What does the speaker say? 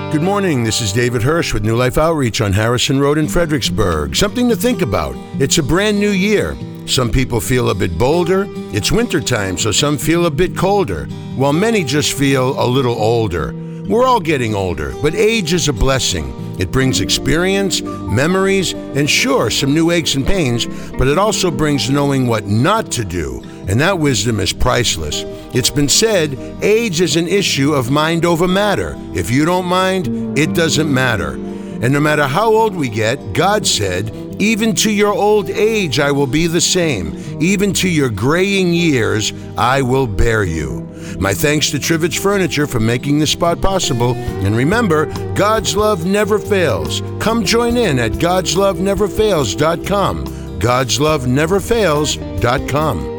Good morning, this is David Hirsch with New Life Outreach on Harrison Road in Fredericksburg. Something to think about. It's a brand new year. Some people feel a bit bolder. It's wintertime, so some feel a bit colder, while many just feel a little older. We're all getting older, but age is a blessing. It brings experience, memories, and sure, some new aches and pains, but it also brings knowing what not to do, and that wisdom is priceless. It's been said, age is an issue of mind over matter. If you don't mind, it doesn't matter. And no matter how old we get, God said, even to your old age I will be the same. Even to your graying years I will bear you. My thanks to Trivich Furniture for making this spot possible. And remember, God's love never fails. Come join in at godsloveneverfails.com. godsloveneverfails.com.